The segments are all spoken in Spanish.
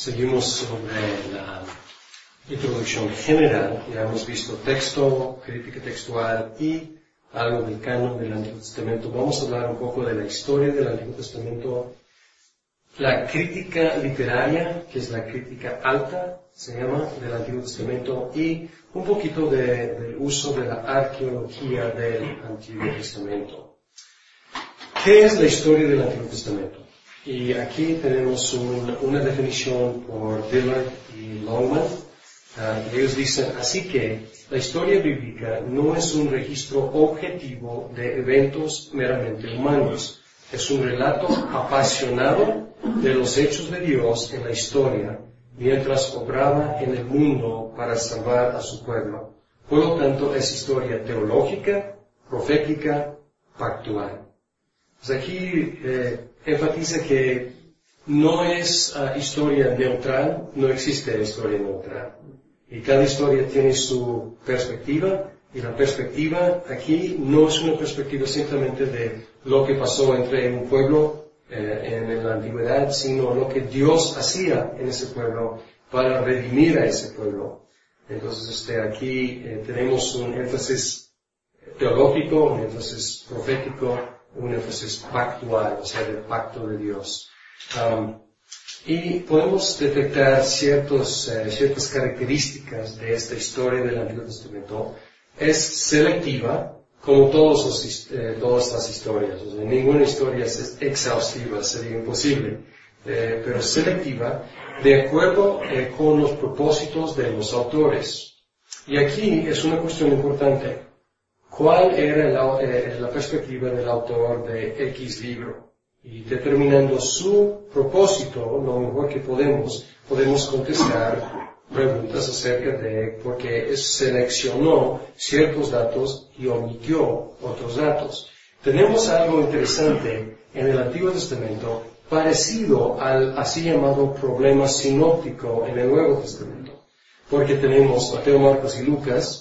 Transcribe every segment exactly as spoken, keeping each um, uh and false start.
Seguimos sobre la introducción general. Ya hemos visto texto, crítica textual y algo del canon del Antiguo Testamento. Vamos a hablar un poco de la historia del Antiguo Testamento, la crítica literaria, que es la crítica alta, se llama, del Antiguo Testamento, y un poquito de, del uso de la arqueología del Antiguo Testamento. ¿Qué es la historia del Antiguo Testamento? Y aquí tenemos un, una definición por Dillard y Longman. Uh, ellos dicen, así que la historia bíblica no es un registro objetivo de eventos meramente humanos. Es un relato apasionado de los hechos de Dios en la historia, mientras obraba en el mundo para salvar a su pueblo. Por lo tanto, es historia teológica, profética, pactual. Pues aquí eh, enfatiza que no es uh, historia neutral, no existe historia neutral. Y cada historia tiene su perspectiva, y la perspectiva aquí no es una perspectiva simplemente de lo que pasó entre un pueblo eh, en la antigüedad, sino lo que Dios hacía en ese pueblo para redimir a ese pueblo. Entonces, este, aquí eh, tenemos un énfasis teológico, un énfasis profético, un énfasis pactual, o sea, del pacto de Dios. Um, y podemos detectar ciertos, eh, ciertas características de esta historia del Antiguo Testamento. Es selectiva, como todos los, eh, todas las historias. O sea, ninguna historia es exhaustiva, sería imposible. Eh, pero selectiva, de acuerdo eh, con los propósitos de los autores. Y aquí es una cuestión importante. ¿Cuál era la, eh, la perspectiva del autor de X libro? Y determinando su propósito, lo mejor que podemos, podemos contestar preguntas acerca de por qué seleccionó ciertos datos y omitió otros datos. Tenemos algo interesante en el Antiguo Testamento parecido al así llamado problema sinóptico en el Nuevo Testamento. Porque tenemos Mateo, Marcos y Lucas,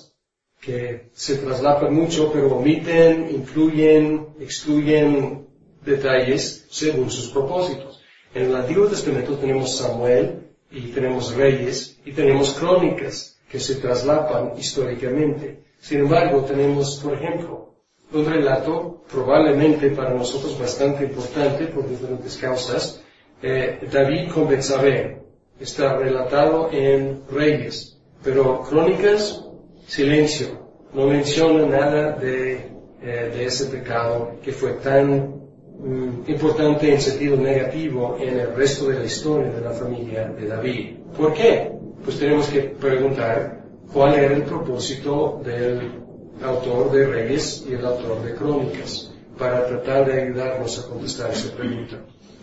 que se traslapan mucho, pero omiten, incluyen, excluyen detalles según sus propósitos. En el Antiguo Testamento tenemos Samuel, y tenemos Reyes, y tenemos Crónicas, que se traslapan históricamente. Sin embargo, tenemos, por ejemplo, un relato probablemente para nosotros bastante importante por diferentes causas, eh, David con Betsabé. Está relatado en Reyes, pero Crónicas, silencio, no menciona nada de, eh, de ese pecado que fue tan mm, importante en sentido negativo en el resto de la historia de la familia de David. ¿Por qué? Pues tenemos que preguntar cuál era el propósito del autor de Reyes y el autor de Crónicas para tratar de ayudarnos a contestar esa pregunta.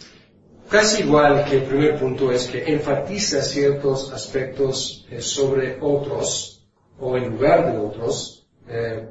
Casi igual que el primer punto es que enfatiza ciertos aspectos eh, sobre otros, o en lugar de otros, eh,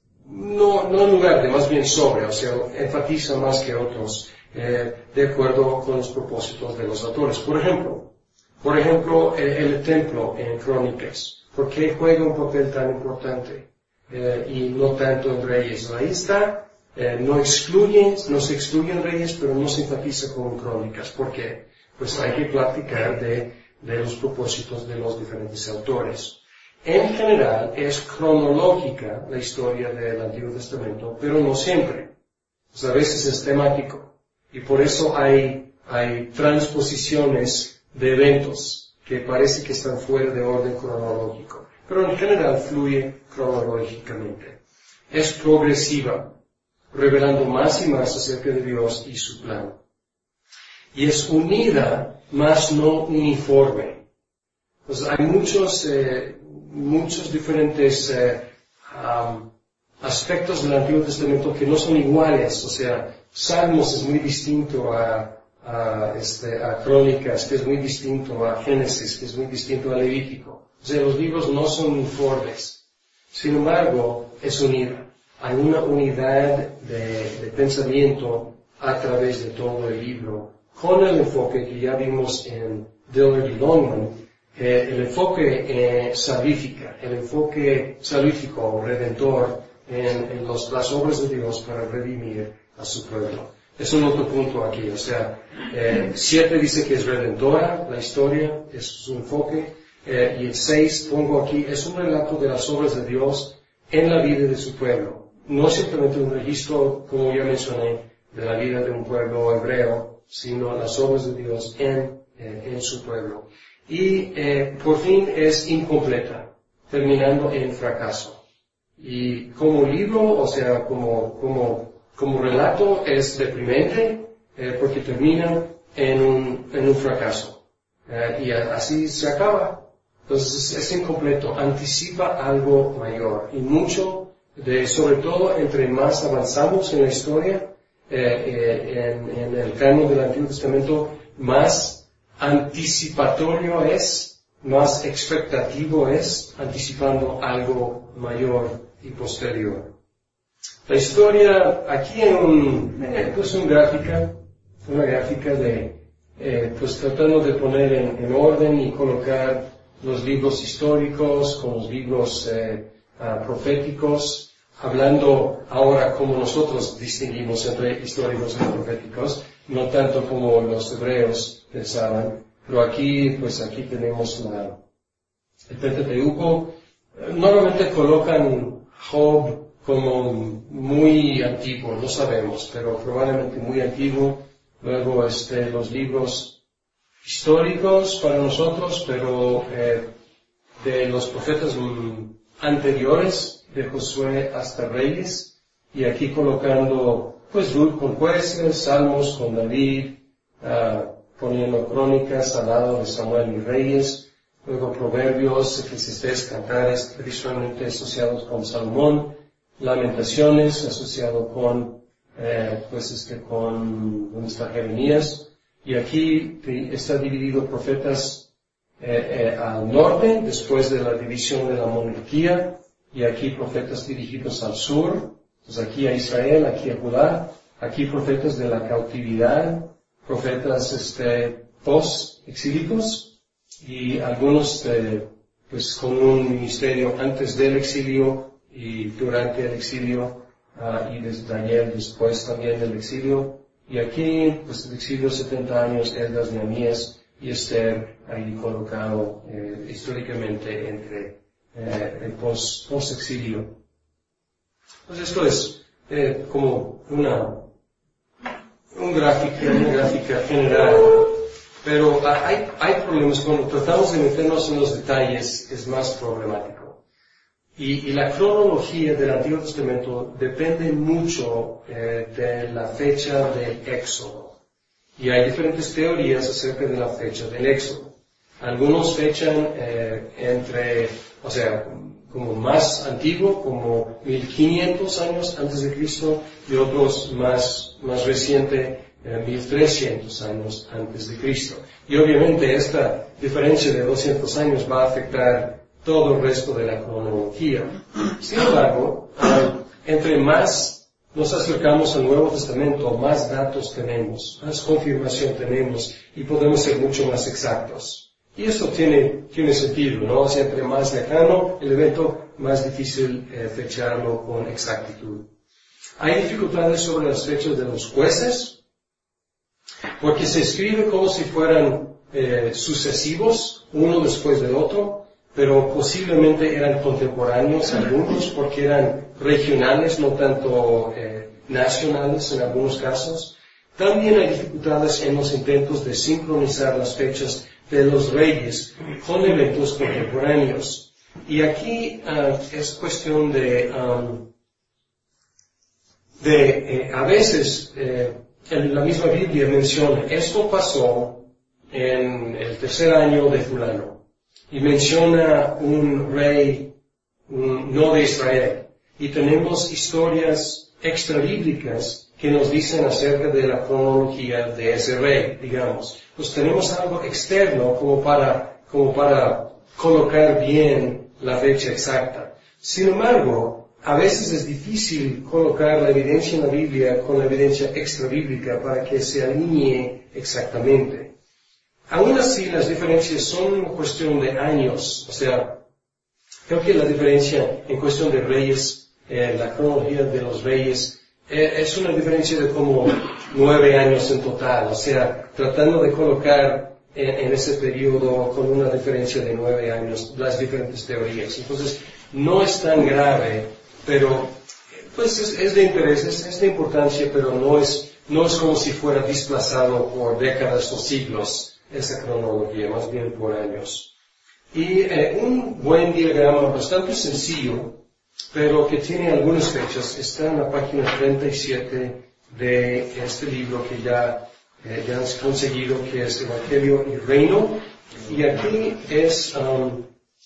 no, no en lugar de, más bien sobre, o sea, enfatiza más que otros, eh, de acuerdo con los propósitos de los autores. Por ejemplo, por ejemplo, el, el templo en Crónicas, ¿por qué juega un papel tan importante? Eh, y no tanto en Reyes. Ahí está, eh, no excluyen, no se excluyen Reyes, pero no se enfatiza con Crónicas. ¿Por qué? Pues hay que platicar de, de los propósitos de los diferentes autores. En general, es cronológica la historia del Antiguo Testamento, pero no siempre. Pues a veces es temático. Y por eso hay, hay transposiciones de eventos que parece que están fuera de orden cronológico. Pero en general fluye cronológicamente. Es progresiva, revelando más y más acerca de Dios y su plan. Y es unida, más no uniforme. Pues hay muchos, eh, muchos diferentes eh, um, aspectos del Antiguo Testamento que no son iguales. O sea, Salmos es muy distinto a, a, este, a Crónicas, que es muy distinto a Génesis, que es muy distinto a Levítico. O sea, los libros no son uniformes. Sin embargo, es unida. Hay una unidad de, de pensamiento a través de todo el libro, con el enfoque que ya vimos en Dillard y Longman, eh, el enfoque eh, salvífica, el enfoque salvífico o redentor en, en los, las obras de Dios para redimir a su pueblo. Es un otro punto aquí, o sea, eh, siete dice que es redentora, la historia, es su enfoque, eh, y el seis, pongo aquí, es un relato de las obras de Dios en la vida de su pueblo. No simplemente un registro, como ya mencioné, de la vida de un pueblo hebreo, sino las obras de Dios en, eh, en su pueblo. Y eh, por fin es incompleta, terminando en fracaso. Y como libro, o sea, como, como, como relato es deprimente, eh, porque termina en un, en un fracaso. Eh, y a, así se acaba. Entonces es incompleto, anticipa algo mayor. Y mucho de, sobre todo, entre más avanzamos en la historia, eh, eh, en, en el canon del Antiguo Testamento, más anticipatorio es, más expectativo es, anticipando algo mayor y posterior. La historia, aquí en un, eh, pues una gráfica, una gráfica de, eh, pues tratando de poner en, en orden y colocar los libros históricos con los libros eh, uh, proféticos, hablando ahora como nosotros distinguimos entre históricos y proféticos, no tanto como los hebreos pensaban, pero aquí, pues aquí tenemos la, el Pentateuco. Normalmente colocan Job como muy antiguo, no sabemos, pero probablemente muy antiguo. Luego este, los libros históricos para nosotros, pero eh, de los profetas anteriores, de Josué hasta Reyes, y aquí colocando pues Ruth con jueces, Salmos con David, uh, poniendo crónicas al lado de Samuel y Reyes, luego Proverbios, Eclesiastés, Cantares, tradicionalmente asociados con Salomón, Lamentaciones, asociado con, eh, pues este, con, ¿dónde está Jeremías? Y aquí está dividido profetas eh, eh, al norte, después de la división de la monarquía, y aquí profetas dirigidos al sur, pues aquí a Israel, aquí a Judá, aquí profetas de la cautividad, profetas este, post-exílicos, y algunos eh, pues con un ministerio antes del exilio y durante el exilio, uh, y desde Daniel después también del exilio. Y aquí, pues el exilio setenta años, Esdras, Nehemías y Esther, ahí colocado eh, históricamente entre eh, el post, post-exilio. Pues esto es eh, como una, un gráfico, una gráfica general, pero hay, hay problemas cuando tratamos de meternos en los detalles, es más problemático. Y, y la cronología del Antiguo Testamento depende mucho eh, de la fecha del Éxodo. Y hay diferentes teorías acerca de la fecha del Éxodo. Algunos fechan eh, entre, o sea, como más antiguo, como mil quinientos años antes de Cristo, y otros más, más reciente, eh, mil trescientos años antes de Cristo. Y obviamente esta diferencia de doscientos años va a afectar todo el resto de la cronología. Sin embargo, uh, entre más nos acercamos al Nuevo Testamento, más datos tenemos, más confirmación tenemos y podemos ser mucho más exactos. Y esto tiene, tiene sentido, ¿no? O sea, entre más lejano el evento, más difícil eh, fecharlo con exactitud. Hay dificultades sobre las fechas de los jueces, porque se escribe como si fueran eh, sucesivos, uno después del otro, pero posiblemente eran contemporáneos algunos porque eran regionales, no tanto eh, nacionales en algunos casos. También hay dificultades en los intentos de sincronizar las fechas de los reyes con eventos contemporáneos. Y aquí uh, es cuestión de, um, de eh, a veces eh, en la misma Biblia menciona, esto pasó en el tercer año de fulano. Y menciona un rey un, no de Israel. Y tenemos historias extrabíblicas que nos dicen acerca de la cronología de ese rey, digamos. Pues tenemos algo externo como para, como para colocar bien la fecha exacta. Sin embargo, a veces es difícil colocar la evidencia en la Biblia con la evidencia extrabíblica para que se alinee exactamente. Aún así, las diferencias son cuestión de años. O sea, creo que la diferencia en cuestión de reyes, eh, la cronología de los reyes, es una diferencia de como nueve años en total, o sea, tratando de colocar en, en ese periodo con una diferencia de nueve años las diferentes teorías. Entonces, no es tan grave, pero pues es, es de interés, es, es de importancia, pero no es, no es como si fuera desplazado por décadas o siglos esa cronología, más bien por años. Y eh, un buen diagrama bastante sencillo, pero que tiene algunas fechas, está en la página treinta y siete de este libro que ya, eh, ya has conseguido, que es Evangelio y Reino. Y aquí es, um,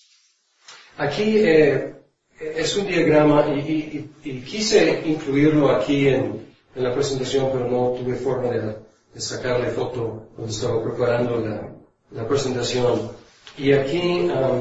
aquí eh, es un diagrama, y, y, y, y quise incluirlo aquí en, en la presentación, pero no tuve forma de, de sacarle foto cuando estaba preparando la, la presentación. Y aquí um,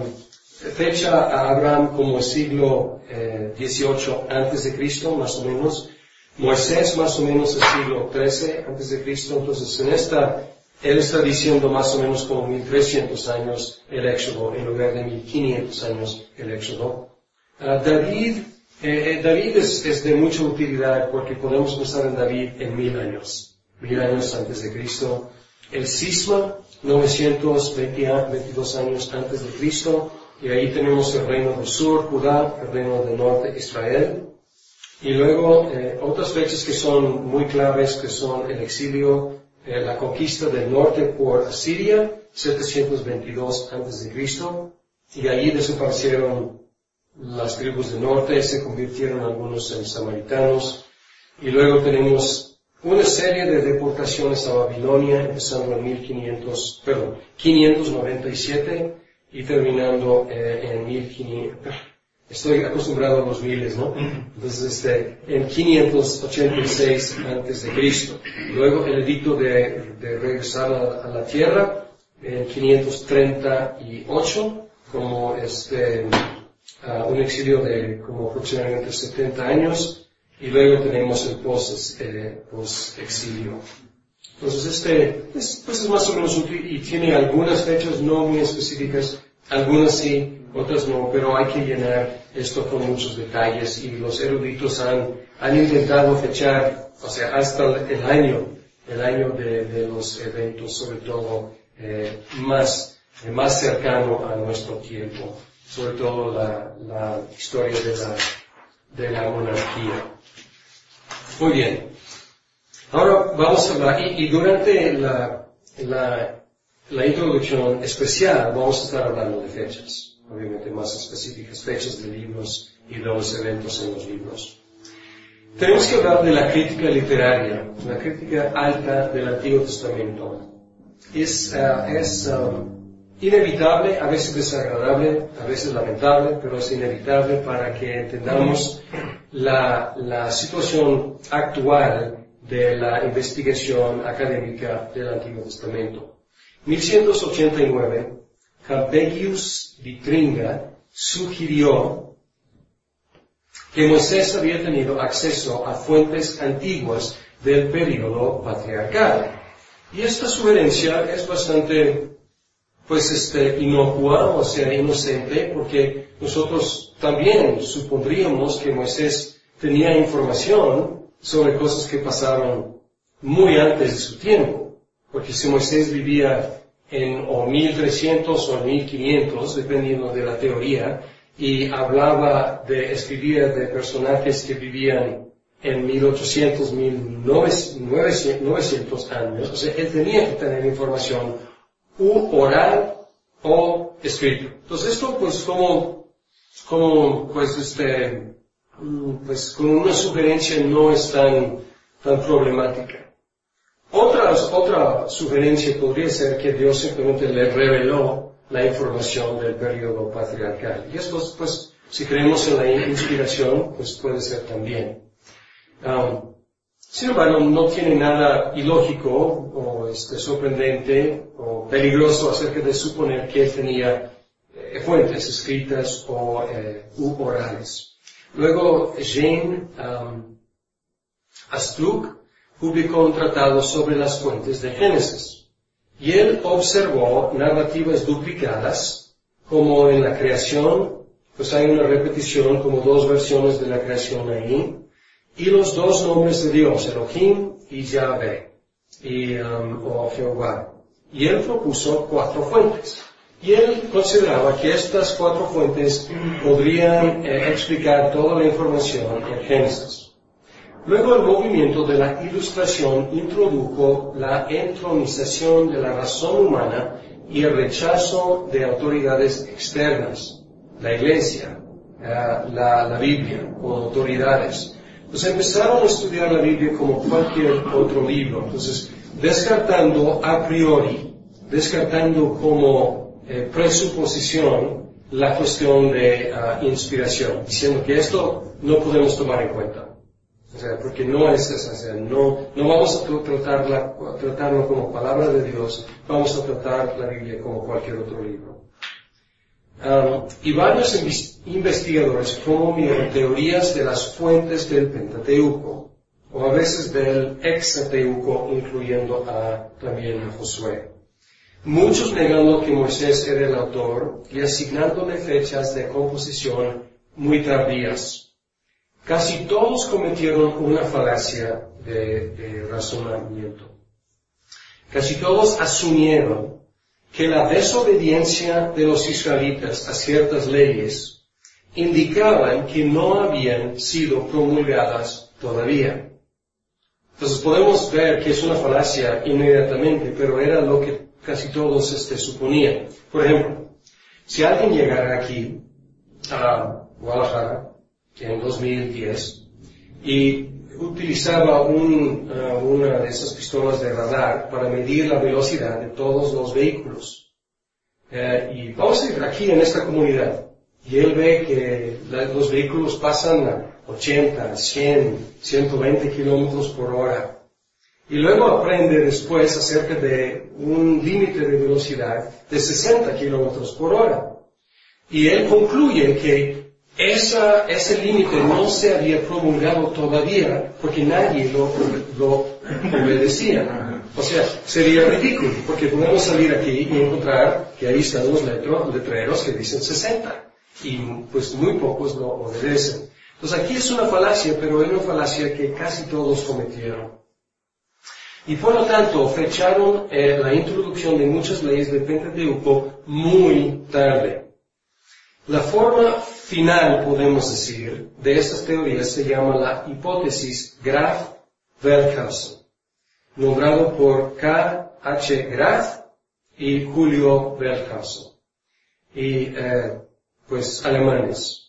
fecha a Abraham como el siglo eh, dieciocho antes de Cristo, más o menos. Moisés más o menos el siglo trece antes de Cristo. Entonces en esta, él está diciendo más o menos como mil trescientos años el Éxodo, en lugar de mil quinientos años el Éxodo. Uh, David, eh, David es, es de mucha utilidad porque podemos pensar en David en mil años, mil años antes de Cristo. El Cisma, novecientos veintidós años antes de Cristo. Y ahí tenemos el reino del sur, Judá, el reino del norte, Israel. Y luego eh, otras fechas que son muy claves, que son el exilio, eh, la conquista del norte por Asiria, setecientos veintidós antes de Cristo. Y allí desaparecieron las tribus del norte, se convirtieron algunos en samaritanos. Y luego tenemos una serie de deportaciones a Babilonia, empezando en mil quinientos, perdón, quinientos noventa y siete. Y terminando eh, en mil quinientos, estoy acostumbrado a los miles, ¿no? Entonces, este, en quinientos ochenta y seis antes de Cristo. Luego el edicto de, de regresar a, a la tierra, en quinientos treinta y ocho, como este, uh, un exilio de como aproximadamente setenta años, y luego tenemos el post, eh, post exilio. Entonces este, es, pues es más o menos útil y tiene algunas fechas no muy específicas, algunas sí, otras no, pero hay que llenar esto con muchos detalles y los eruditos han, han intentado fechar, o sea, hasta el año, el año de, de los eventos, sobre todo eh, más, eh, más cercano a nuestro tiempo, sobre todo la, la historia de la, de la monarquía. Muy bien. Ahora vamos a hablar, y, y durante la, la, la introducción especial vamos a estar hablando de fechas, obviamente más específicas, fechas de libros y de los eventos en los libros. Tenemos que hablar de la crítica literaria, la crítica alta del Antiguo Testamento. Es, uh, es um, inevitable, a veces desagradable, a veces lamentable, pero es inevitable para que entendamos la, la situación actual de la investigación académica del Antiguo Testamento. mil ciento ochenta y nueve, Campegius Vitringa sugirió que Moisés había tenido acceso a fuentes antiguas del período patriarcal. Y esta sugerencia es bastante, pues, este, inocua, o sea, inocente, porque nosotros también supondríamos que Moisés tenía información sobre cosas que pasaron muy antes de su tiempo. Porque si Moisés vivía en o mil trescientos o mil quinientos, dependiendo de la teoría, y hablaba de, escribía de personajes que vivían en mil ochocientos, mil novecientos años, o sea, él tenía que tener información u oral o escrita. Entonces esto, pues, como, como, pues, este, pues con una sugerencia no es tan, tan problemática. Otra, otra sugerencia podría ser que Dios simplemente le reveló la información del periodo patriarcal. Y esto, pues, si creemos en la inspiración, pues puede ser también. Um, sin embargo, no tiene nada ilógico o este, sorprendente o peligroso acerca de suponer que él tenía eh, fuentes escritas o eh, u orales. Luego, Jean um, Astruc publicó un tratado sobre las fuentes de Génesis. Y él observó narrativas duplicadas, como en la creación, pues hay una repetición, como dos versiones de la creación ahí. y los dos nombres de Dios, Elohim y Yahvé, y, um, o Jehová. Y él propuso cuatro fuentes. Y él consideraba que estas cuatro fuentes podrían eh, explicar toda la información en Génesis. Luego el movimiento de la ilustración introdujo la entronización de la razón humana y el rechazo de autoridades externas, la iglesia, eh, la, la Biblia, como autoridades. Entonces empezaron a estudiar la Biblia como cualquier otro libro. Entonces, descartando a priori, descartando como eh, presuposición la cuestión de uh, inspiración, diciendo que esto no podemos tomar en cuenta. O sea, porque no es esa, o sea, no, no vamos a tratarla, tratarlo como palabra de Dios, vamos a tratar la Biblia como cualquier otro libro. Um, y varios investigadores promovieron teorías de las fuentes del Pentateuco, o a veces del Hexateuco, incluyendo a, también a Josué. Muchos negando que Moisés era el autor y asignándole fechas de composición muy tardías. Casi todos cometieron una falacia de, de razonamiento. Casi todos asumieron que la desobediencia de los israelitas a ciertas leyes indicaban que no habían sido promulgadas todavía. Entonces podemos ver que es una falacia inmediatamente, pero era lo que casi todos este, suponían. Por ejemplo, si alguien llegara aquí a Guadalajara en dos mil diez y utilizaba un, uh, una de esas pistolas de radar para medir la velocidad de todos los vehículos. Uh, y vamos a ir aquí en esta comunidad y él ve que la, los vehículos pasan a ochenta, cien, ciento veinte kilómetros por hora. Y luego aprende después acerca de un límite de velocidad de sesenta kilómetros por hora. Y él concluye que Esa, ese límite no se había promulgado todavía porque nadie lo, lo obedecía. O sea, sería ridículo porque podemos salir aquí y encontrar que ahí están los letro, letreros que dicen sesenta y pues muy pocos lo obedecen. Entonces aquí es una falacia, pero es una falacia que casi todos cometieron. Y por lo tanto fecharon eh, la introducción de muchas leyes del Pentateuco muy tarde. La forma final, podemos decir, de estas teorías se llama la hipótesis Graf-Velkhausen, nombrado por K H Graf y Julio Velkhausen, y eh, pues alemanes.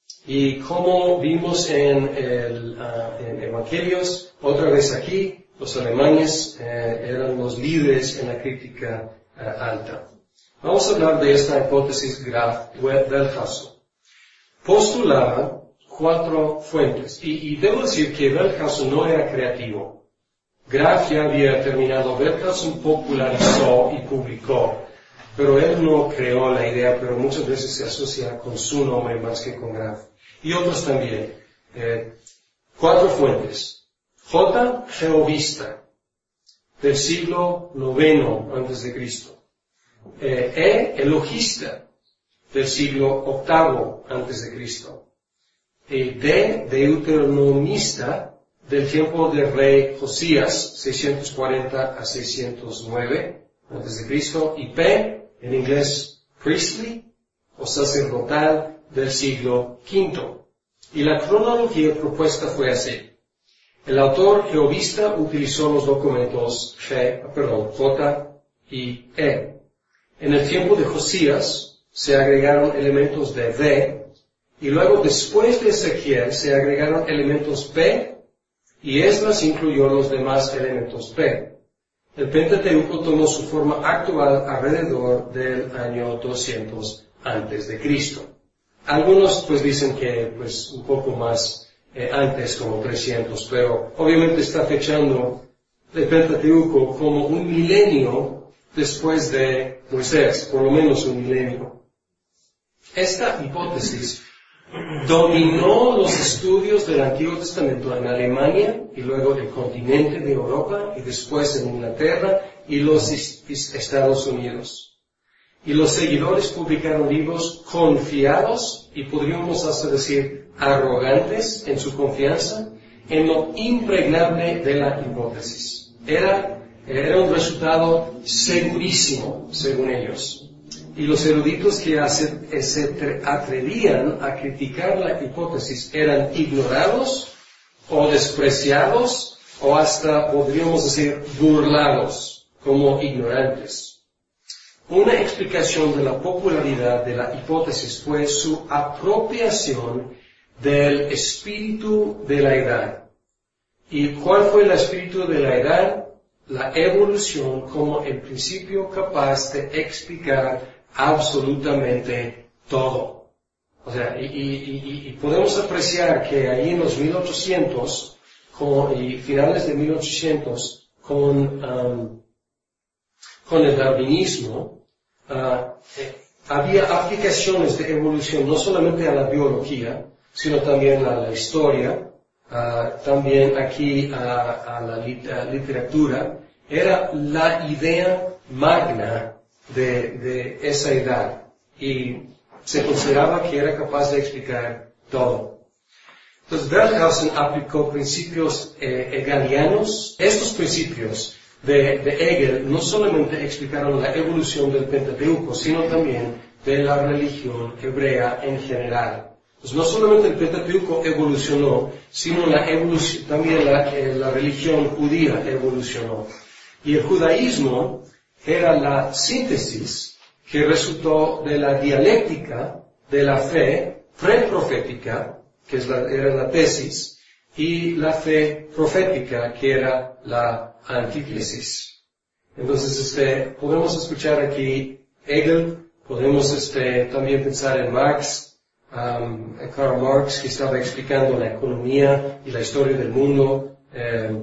Y como vimos en el uh, en Evangelios, otra vez aquí, los alemanes eh, eran los líderes en la crítica uh, alta. Vamos a hablar de esta hipótesis Graf-Velkhausen. Postulaba cuatro fuentes, y, y debo decir que Velkhausen no era creativo. Graf ya había terminado, Velkhausen popularizó y publicó, pero él no creó la idea, pero muchas veces se asocia con su nombre más que con Graf. Y otros también. Eh, cuatro fuentes. J. Jehovista, del siglo noveno antes de Cristo. Eh, E. Elogista, del siglo octavo antes de Cristo. Y D. Deuteronomista, del tiempo del rey Josías, seiscientos cuarenta a seiscientos nueve antes de Cristo. Y P. en inglés priestly, o sacerdotal, del siglo quinto. Y la cronología propuesta fue así. El autor jehovista utilizó los documentos G, perdón, J y E. En el tiempo de Josías se agregaron elementos de V, y luego después de Ezequiel se agregaron elementos P, y Esdras incluyó los demás elementos P. El Pentateuco tomó su forma actual alrededor del año doscientos antes de Cristo. Algunos pues dicen que pues un poco más eh, antes, como trescientos, pero obviamente está fechando el Pentateuco como un milenio después de Moisés, por lo menos un milenio. Esta hipótesis dominó los estudios del Antiguo Testamento en Alemania y luego el continente de Europa y después en Inglaterra y los Estados Unidos. Y los seguidores publicaron libros confiados y podríamos hasta decir arrogantes en su confianza en lo impregnable de la hipótesis. Era, era un resultado segurísimo, según ellos. Y los eruditos que hace, se atrevían a criticar la hipótesis eran ignorados o despreciados o hasta, podríamos decir, burlados como ignorantes. Una explicación de la popularidad de la hipótesis fue su apropiación del espíritu de la edad. ¿Y cuál fue el espíritu de la edad? La evolución como el principio capaz de explicar absolutamente todo. O sea, y, y, y, y podemos apreciar que ahí en los mil ochocientos con, y finales de mil ochocientos con, um, con el darwinismo, uh, eh, había aplicaciones de evolución no solamente a la biología, sino también a la historia, uh, también aquí a, a la lit a literatura. Era la idea magna de, de esa edad y se consideraba que era capaz de explicar todo. Entonces, Welthausen aplicó principios eh, hegelianos. Estos principios de, de Hegel no solamente explicaron la evolución del Pentateuco, sino también de la religión hebrea en general. Pues no solamente el Pentateuco evolucionó, sino la evolución, también la, eh, la religión judía evolucionó. Y el judaísmo era la síntesis que resultó de la dialéctica de la fe preprofética, que es la, era la tesis, y la fe profética, que era la antítesis. Entonces, este, podemos escuchar aquí Hegel, podemos este, también pensar en Marx, um, Karl Marx, que estaba explicando la economía y la historia del mundo, eh,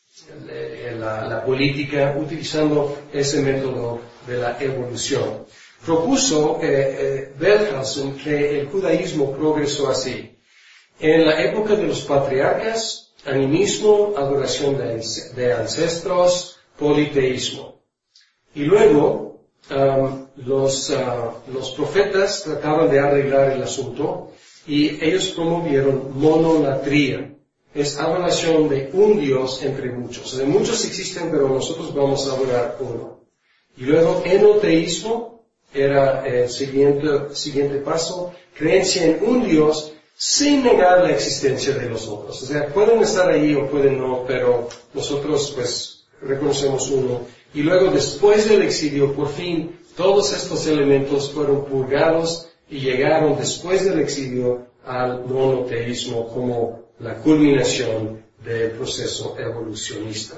La, la política, utilizando ese método de la evolución. Propuso eh, eh, Welthausen que el judaísmo progresó así. En la época de los patriarcas, animismo, adoración de, de ancestros, politeísmo. Y luego, um, los, uh, los profetas trataban de arreglar el asunto y ellos promovieron monolatría. Es adoración de un Dios entre muchos. O sea, muchos existen, pero nosotros vamos a adorar uno. Y luego, enoteísmo era el siguiente, siguiente paso, creencia en un Dios sin negar la existencia de los otros. O sea, pueden estar ahí o pueden no, pero nosotros pues reconocemos uno. Y luego, después del exilio, por fin, todos estos elementos fueron purgados y llegaron después del exilio al monoteísmo como la culminación del proceso evolucionista.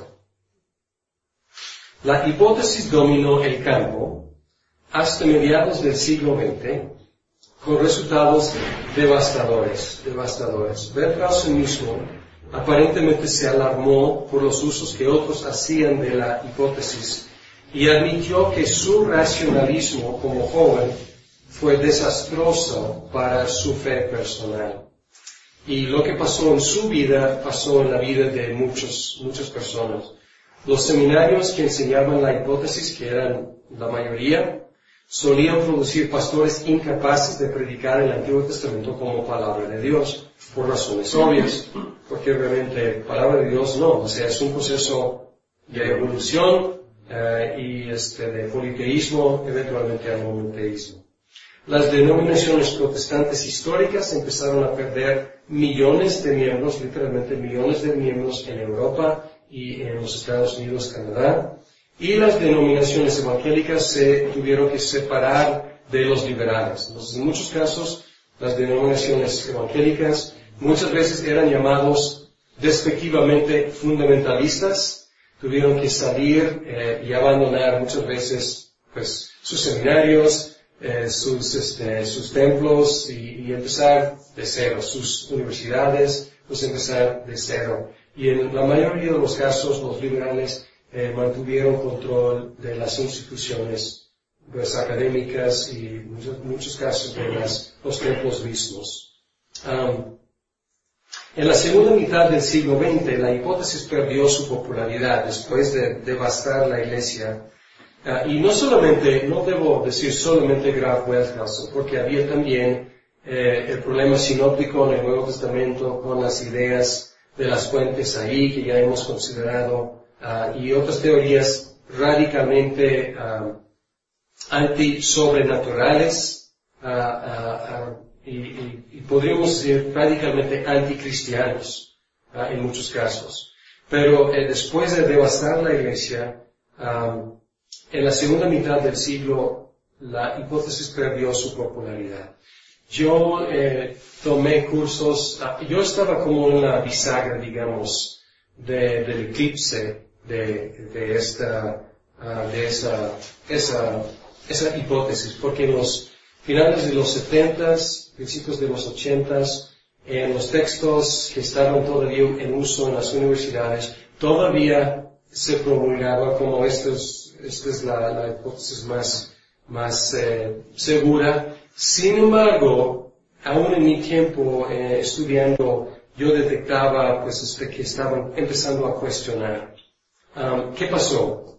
La hipótesis dominó el campo hasta mediados del siglo veinte con resultados devastadores, devastadores. Welthausen mismo aparentemente se alarmó por los usos que otros hacían de la hipótesis y admitió que su racionalismo como joven fue desastroso para su fe personal. Y lo que pasó en su vida, pasó en la vida de muchos, muchas personas. Los seminarios que enseñaban la hipótesis, que eran la mayoría, solían producir pastores incapaces de predicar el Antiguo Testamento como palabra de Dios, por razones obvias, porque realmente palabra de Dios no, o sea, es un proceso de evolución eh, y este, de politeísmo, eventualmente a monoteísmo. Las denominaciones protestantes históricas empezaron a perder millones de miembros, literalmente millones de miembros en Europa y en los Estados Unidos, Canadá, y las denominaciones evangélicas se tuvieron que separar de los liberales. Entonces, en muchos casos, las denominaciones evangélicas muchas veces eran llamados despectivamente fundamentalistas, tuvieron que salir eh, y abandonar muchas veces pues sus seminarios, Eh, sus, este, sus templos y, y empezar de cero, sus universidades, pues empezar de cero. Y en la mayoría de los casos, los liberales eh, mantuvieron control de las instituciones pues, académicas y en muchos, muchos casos de las, los templos mismos. Um, en la segunda mitad del siglo veinte, la hipótesis perdió su popularidad después de devastar la iglesia. Uh, y no solamente, no debo decir solamente Graf Welthausen, porque había también eh, el problema sinóptico en el Nuevo Testamento con las ideas de las fuentes ahí que ya hemos considerado, uh, y otras teorías radicalmente uh, anti-sobrenaturales, uh, uh, uh, y, y, y podríamos decir radicalmente anticristianos, uh, en muchos casos. Pero eh, después de devastar la iglesia, um, en la segunda mitad del siglo, la hipótesis perdió su popularidad. Yo eh, tomé cursos, yo estaba como en la bisagra, digamos, de, del eclipse de, de esta, uh, de esa, esa, esa hipótesis, porque en los finales de los setentas, principios de los ochentas, en los textos que estaban todavía en uso en las universidades, todavía se promulgaba como esta es, esta es la, la hipótesis más, más eh, segura. Sin embargo, aún en mi tiempo eh, estudiando, yo detectaba pues este, que estaban empezando a cuestionar. Um, ¿Qué pasó?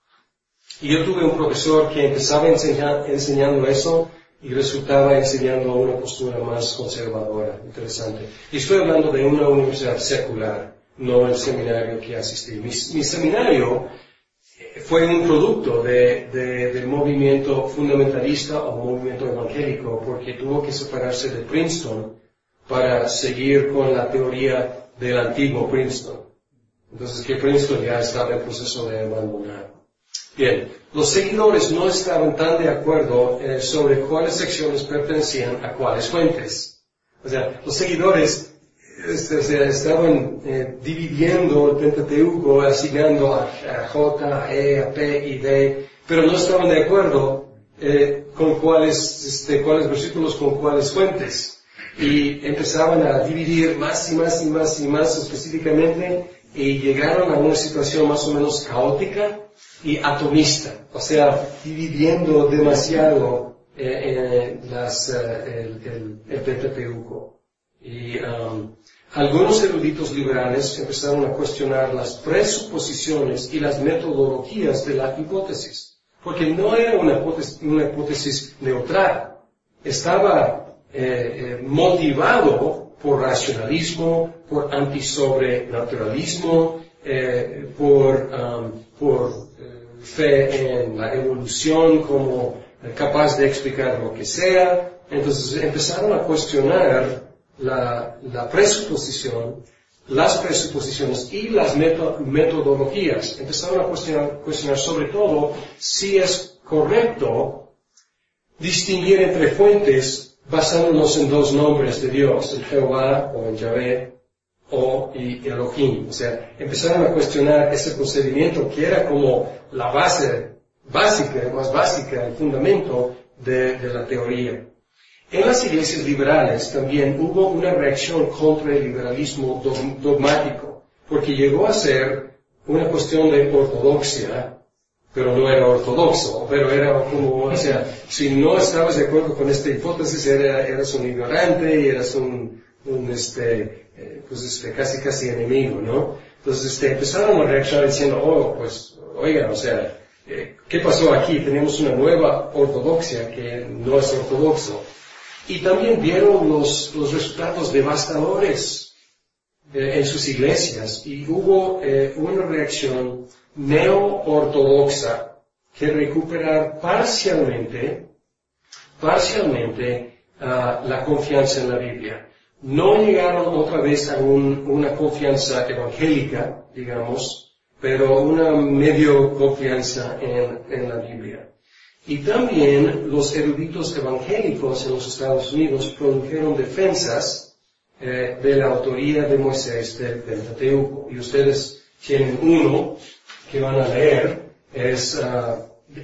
Y yo tuve un profesor que empezaba enseñar, enseñando eso y resultaba enseñando una postura más conservadora. Interesante. Y estoy hablando de una universidad secular, no el seminario que asistí. Mi, mi seminario fue un producto de, de, del movimiento fundamentalista o movimiento evangélico, porque tuvo que separarse de Princeton para seguir con la teoría del antiguo Princeton. Entonces que Princeton ya estaba en proceso de abandonar. Bien, los seguidores no estaban tan de acuerdo eh, sobre cuáles secciones pertenecían a cuáles fuentes. O sea, los seguidores Este, o sea, estaban eh, dividiendo el Pentateuco, asignando a, a J, a E, a P y D, pero no estaban de acuerdo eh, con cuáles, este, cuáles versículos, con cuáles fuentes. Y empezaban a dividir más y más y más y más específicamente, y llegaron a una situación más o menos caótica y atomista, o sea, dividiendo demasiado eh, eh, las, eh, el, el, el Pentateuco. Y um, algunos eruditos liberales empezaron a cuestionar las presuposiciones y las metodologías de la hipótesis, porque no era una hipótesis, una hipótesis neutral, estaba eh, eh, motivado por racionalismo, por antisobrenaturalismo, eh, por, um, por eh, fe en la evolución como eh, capaz de explicar lo que sea. Entonces empezaron a cuestionar La, la presuposición, las presuposiciones y las meto, metodologías. Empezaron a cuestionar, cuestionar sobre todo si es correcto distinguir entre fuentes basándonos en dos nombres de Dios, en Jehová o en Yahvé o y Elohim. O sea, empezaron a cuestionar ese procedimiento que era como la base básica, más básica, el fundamento de, de la teoría. En las iglesias liberales también hubo una reacción contra el liberalismo dogmático, porque llegó a ser una cuestión de ortodoxia, pero no era ortodoxo, pero era como, o sea, si no estabas de acuerdo con esta hipótesis, era, eras un ignorante y eras un, un este, eh, pues este, casi casi enemigo, ¿no? Entonces, este, empezaron a reaccionar diciendo, oh, pues, oiga, o sea, eh, ¿qué pasó aquí? Tenemos una nueva ortodoxia que no es ortodoxo. Y también vieron los, los resultados devastadores eh, en sus iglesias, y hubo eh, una reacción neo-ortodoxa que recuperar parcialmente, parcialmente uh, la confianza en la Biblia. No llegaron otra vez a un, una confianza evangélica, digamos, pero una medio confianza en, en la Biblia. Y también los eruditos evangélicos en los Estados Unidos produjeron defensas eh, de la autoría de Moisés del Pentateuco. Y ustedes tienen uno que van a leer, es uh,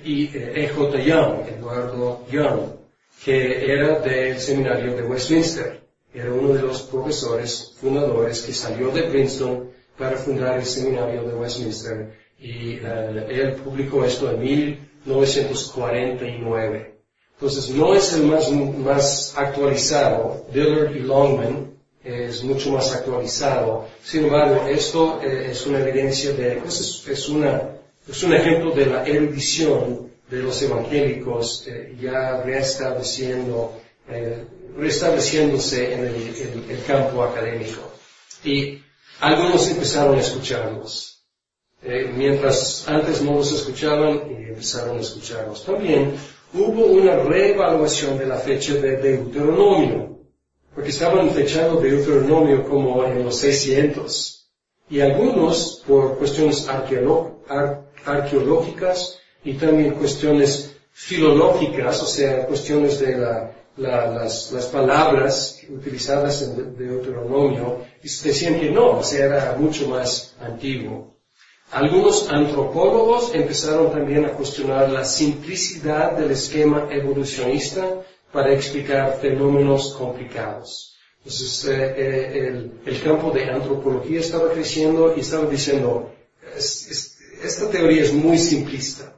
E J Young, Eduardo Young, que era del seminario de Westminster. Era uno de los profesores fundadores que salió de Princeton para fundar el seminario de Westminster. Y uh, él publicó esto en mil novecientos cuarenta y nueve. Entonces no es el más, más actualizado. Dillard y Longman es mucho más actualizado. Sin embargo, esto eh, es una evidencia de, pues es, es, una, es un ejemplo de la erudición de los evangélicos eh, ya restableciendo, eh, restableciéndose en el, el, el campo académico. Y algunos empezaron a escucharlos. Eh, mientras antes no los escuchaban, y empezaron a escucharlos. También hubo una reevaluación de la fecha de Deuteronomio, porque estaban fechando Deuteronomio como en los seiscientos. Y algunos, por cuestiones arqueolo- ar- arqueológicas y también cuestiones filológicas, o sea, cuestiones de la, la, las, las palabras utilizadas en Deuteronomio, decían que no, o sea, era mucho más antiguo. Algunos antropólogos empezaron también a cuestionar la simplicidad del esquema evolucionista para explicar fenómenos complicados. Entonces, eh, eh, el, el campo de antropología estaba creciendo y estaba diciendo, es, es, esta teoría es muy simplista.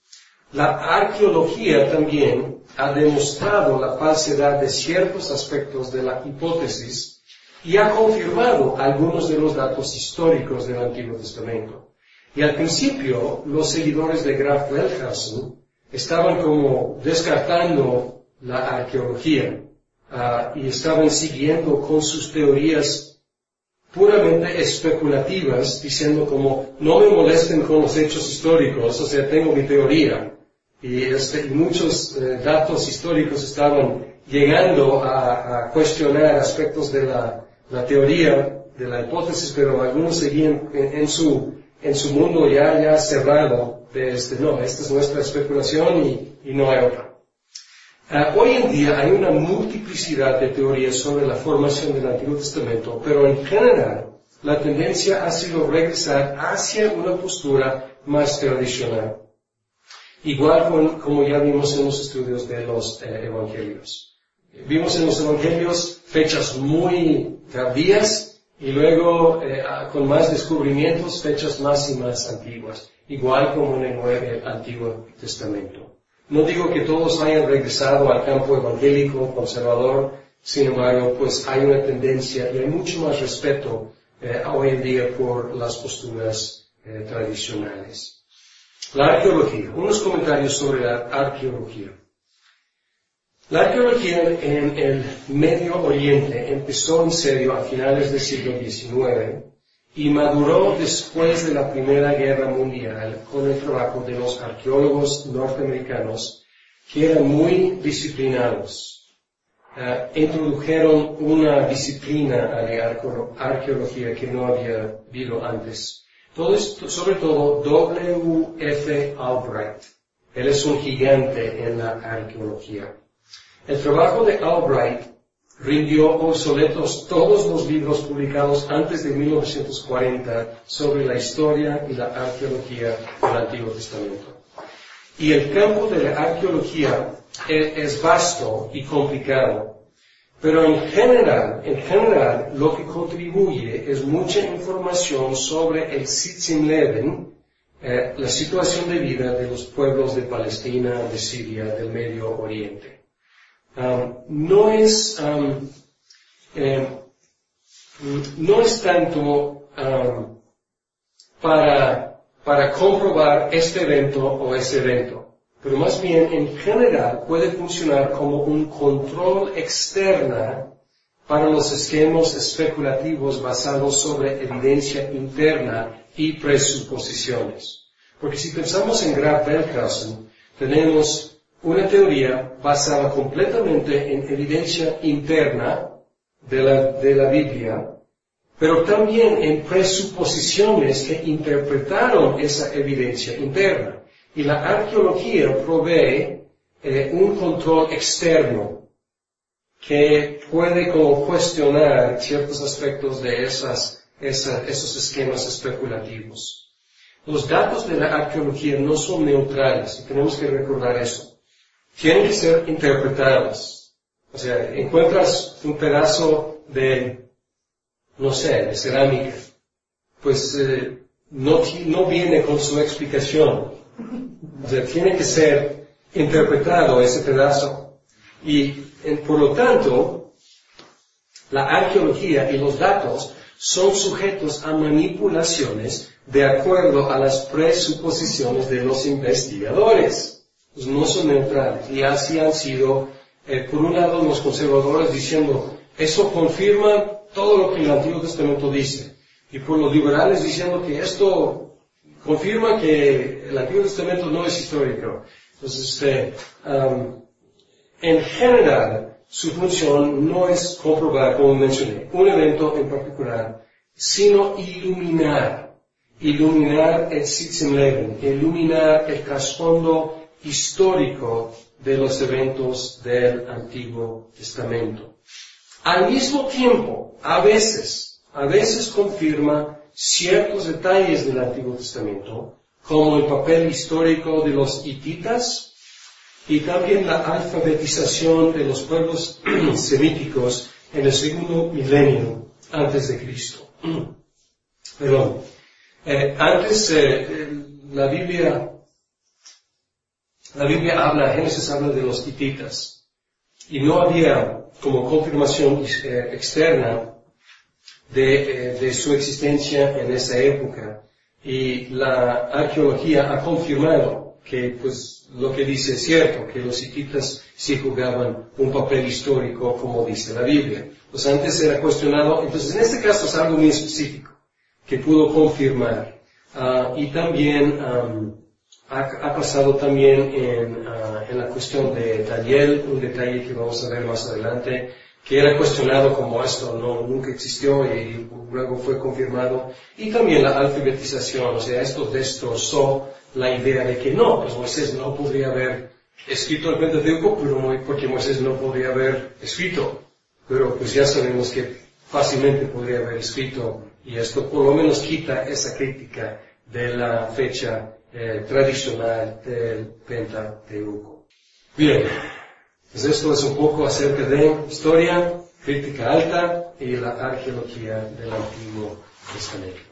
La arqueología también ha demostrado la falsedad de ciertos aspectos de la hipótesis y ha confirmado algunos de los datos históricos del Antiguo Testamento. Y al principio, los seguidores de Graf Wellhausen estaban como descartando la arqueología uh, y estaban siguiendo con sus teorías puramente especulativas, diciendo como, no me molesten con los hechos históricos, o sea, tengo mi teoría. Y, este, y muchos eh, datos históricos estaban llegando a, a cuestionar aspectos de la, la teoría, de la hipótesis, pero algunos seguían en, en su en su mundo ya, ya cerrado de este, no, esta es nuestra especulación y, y no hay otra. Uh, hoy en día hay una multiplicidad de teorías sobre la formación del Antiguo Testamento, pero en general la tendencia ha sido regresar hacia una postura más tradicional. Igual con, como ya vimos en los estudios de los eh, evangelios. Vimos en los evangelios fechas muy tardías, y luego, eh, con más descubrimientos, fechas más y más antiguas, igual como en el, Nuevo, el Antiguo Testamento. No digo que todos hayan regresado al campo evangélico, conservador, sin embargo, pues hay una tendencia y hay mucho más respeto eh, hoy en día por las posturas eh, tradicionales. La arqueología. Unos comentarios sobre la arqueología. La arqueología en el Medio Oriente empezó en serio a finales del siglo diecinueve y maduró después de la Primera Guerra Mundial con el trabajo de los arqueólogos norteamericanos que eran muy disciplinados. Uh, introdujeron una disciplina a la arqueología que no había habido antes. Todo esto, sobre todo W F Albright. Él es un gigante en la arqueología. El trabajo de Albright rindió obsoletos todos los libros publicados antes de mil novecientos cuarenta sobre la historia y la arqueología del Antiguo Testamento. Y el campo de la arqueología es, es vasto y complicado, pero en general, en general, lo que contribuye es mucha información sobre el Sitzinleben, eh, la situación de vida de los pueblos de Palestina, de Siria, del Medio Oriente. Um, no es um, eh, no es tanto um, para para comprobar este evento o ese evento, pero más bien en general puede funcionar como un control externo para los esquemas especulativos basados sobre evidencia interna y presuposiciones. Porque si pensamos en Graf Wellhausen, tenemos una teoría basada completamente en evidencia interna de la, de la Biblia, pero también en presuposiciones que interpretaron esa evidencia interna. Y la arqueología provee eh, un control externo que puede como cuestionar ciertos aspectos de esas, esa, esos esquemas especulativos. Los datos de la arqueología no son neutrales y tenemos que recordar eso. Tienen que ser interpretados. O sea, encuentras un pedazo de, no sé, de cerámica, pues eh, no, no viene con su explicación. O sea, tiene que ser interpretado ese pedazo. Y en, por lo tanto, la arqueología y los datos son sujetos a manipulaciones de acuerdo a las presuposiciones de los investigadores. Pues no son neutrales, y así han sido, eh, por un lado, los conservadores diciendo, eso confirma todo lo que el Antiguo Testamento dice, y por los liberales diciendo que esto confirma que el Antiguo Testamento no es histórico. Entonces, este, um, en general, su función no es comprobar, como mencioné, un evento en particular, sino iluminar, iluminar el Sitzenleben, iluminar el trasfondo histórico de los eventos del Antiguo Testamento. Al mismo tiempo, a veces, a veces confirma ciertos detalles del Antiguo Testamento, como el papel histórico de los hititas, y también la alfabetización de los pueblos semíticos en el segundo milenio antes de Cristo. Perdón. Eh, antes, eh, la Biblia, la Biblia habla, Génesis habla de los hititas, y no había como confirmación eh, externa de, eh, de su existencia en esa época, y la arqueología ha confirmado que, pues, lo que dice es cierto, que los hititas sí jugaban un papel histórico, como dice la Biblia. Pues antes era cuestionado, entonces en este caso es algo muy específico, que pudo confirmar. Uh, y también um, ha, ha pasado también en, uh, en la cuestión de Daniel, un detalle que vamos a ver más adelante, que era cuestionado como esto no nunca existió y luego fue confirmado. Y también la alfabetización, o sea, esto destrozó la idea de que no, pues Moisés no podría haber escrito el Pentateuco, pero porque Moisés no podría haber escrito. Pero pues ya sabemos que fácilmente podría haber escrito, y esto por lo menos quita esa crítica de la fecha eh, tradicional del Pentateuco. Bien, pues esto es un poco acerca de historia, crítica alta y la arqueología del Antiguo Testamento.